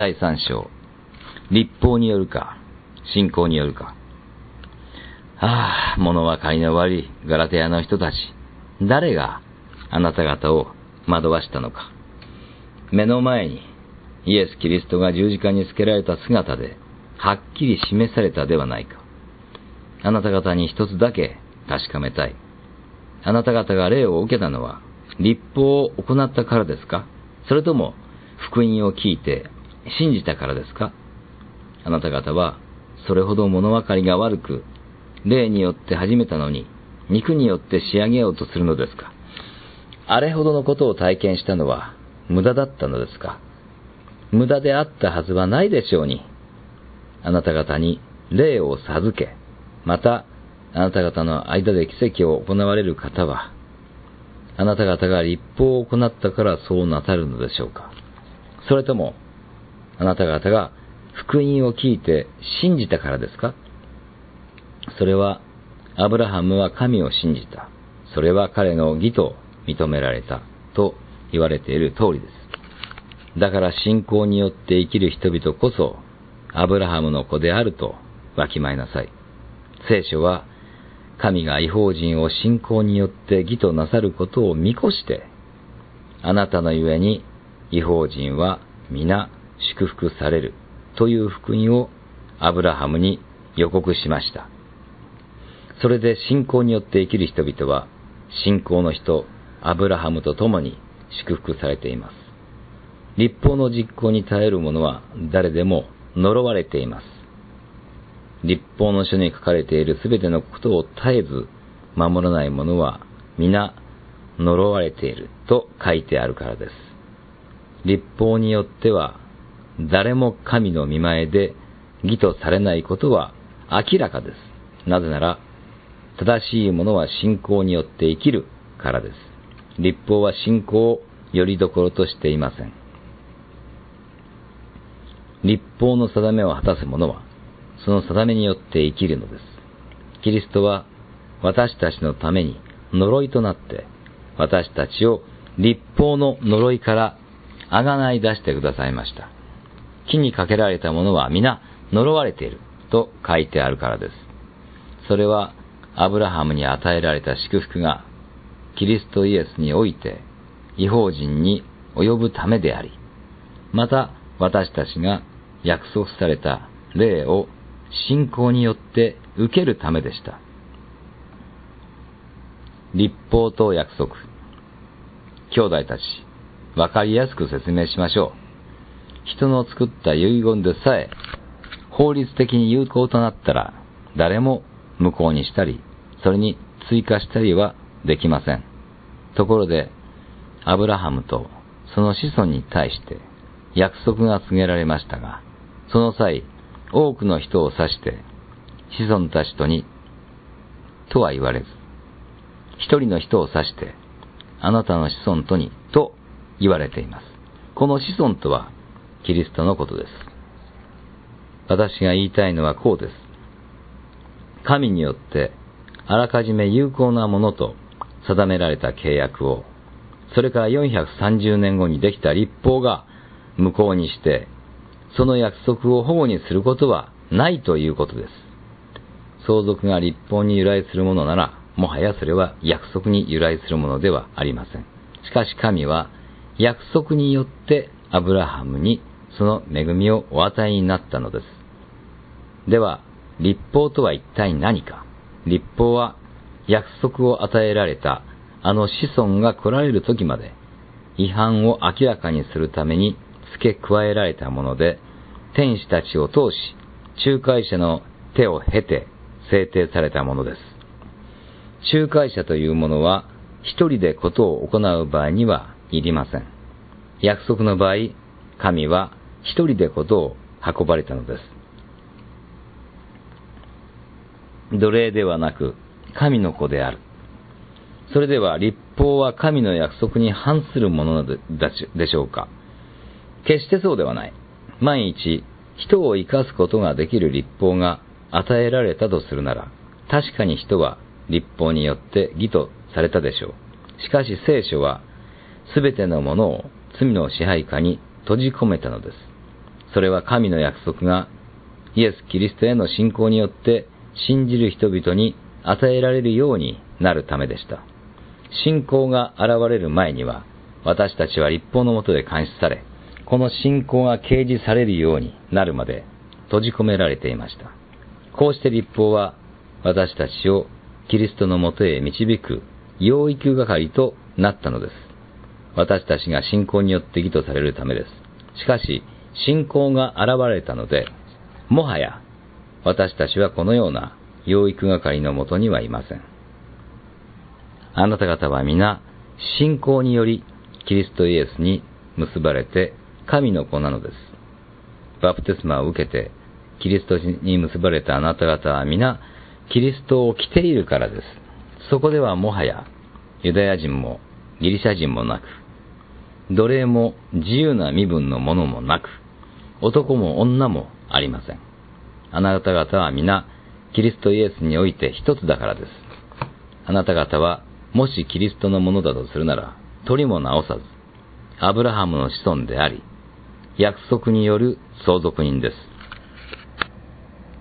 第3章、律法によるか、信仰によるか。物分かりの悪いガラテヤの人たち、誰があなた方を惑わしたのか。目の前にイエス・キリストが十字架につけられた姿で、はっきり示されたではないか。あなた方に一つだけ確かめたい。あなた方が霊を受けたのは、律法を行ったからですか？それとも、福音を聞いて信じたからですか？あなた方は、それほど物分かりが悪く、霊によって始めたのに、肉によって仕上げようとするのですか？あれほどのことを体験したのは、無駄だったのですか？無駄であったはずはないでしょうに。あなた方に霊を授け、また、あなた方の間で奇跡を行われる方は、あなた方が律法を行ったからそうなさるのでしょうか？それとも、あなた方が福音を聞いて信じたからですか？それは、アブラハムは神を信じた。それは彼の義と認められたと言われている通りです。だから信仰によって生きる人々こそ、アブラハムの子であるとわきまえなさい。聖書は、神が異邦人を信仰によって義となさることを見越して、あなたのゆえに異邦人は皆祝福されるという福音をアブラハムに予告しました。それで信仰によって生きる人々は、信仰の人アブラハムと共に祝福されています。律法の実行に耐える者は誰でも呪われています。律法の書に書かれているすべてのことを絶えず守らない者は皆呪われていると書いてあるからです。律法によっては誰も神の御前で義とされないことは明らかです。なぜなら正しい者は信仰によって生きるからです。律法は信仰をよりどころとしていません。律法の定めを果たす者はその定めによって生きるのです。キリストは私たちのために呪いとなって私たちを律法の呪いからあがない出してくださいました。木にかけられた者は皆呪われていると書いてあるからです。それはアブラハムに与えられた祝福がキリストイエスにおいて異邦人に及ぶためであり、また私たちが約束された霊を信仰によって受けるためでした。律法と約束。兄弟たち、わかりやすく説明しましょう。人の作った遺言でさえ、法律的に有効となったら、誰も無効にしたり、それに追加したりはできません。ところで、アブラハムとその子孫に対して約束が告げられましたが、その際、多くの人を指して、子孫たちとに、とは言われず、一人の人を指して、あなたの子孫とに、と言われています。この子孫とは、キリストのことです。私が言いたいのはこうです。神によって、あらかじめ有効なものと定められた契約を、それから430年後にできた律法が無効にして、その約束を保護にすることはないということです。相続が律法に由来するものなら、もはやそれは約束に由来するものではありません。しかし神は約束によってアブラハムにその恵みをお与えになったのです。では、律法とは一体何か。律法は約束を与えられたあの子孫が来られる時まで違反を明らかにするために付け加えられたもので、天使たちを通し、仲介者の手を経て制定されたものです。仲介者というものは、一人でことを行う場合にはいりません。約束の場合、神は一人でことを運ばれたのです。奴隷ではなく、神の子である。それでは、律法は神の約束に反するものでしょうか？決してそうではない。万一、人を生かすことができる律法が与えられたとするなら、確かに人は律法によって義とされたでしょう。しかし聖書は、すべてのものを罪の支配下に閉じ込めたのです。 それは神の約束がイエス・キリストへの信仰によって信じる人々に与えられるようになるためでした。信仰が現れる前には、私たちは立法の下で監視され、この信仰が掲示されるようになるまで閉じ込められていました。こうして立法は私たちをキリストのもとへ導く養育係となったのです。私たちが信仰によって義とされるためです。しかし、信仰が現れたので、もはや私たちはこのような養育係のもとにはいません。あなた方は皆、信仰によりキリストイエスに結ばれて神の子なのです。バプテスマを受けてキリストに結ばれたあなた方は皆、キリストを着ているからです。そこではもはやユダヤ人もギリシャ人もなく、奴隷も自由な身分のものもなく、男も女もありません。あなた方は皆、キリストイエスにおいて一つだからです。あなた方は、もしキリストのものだとするなら、取りも直さず、アブラハムの子孫であり、約束による相続人です。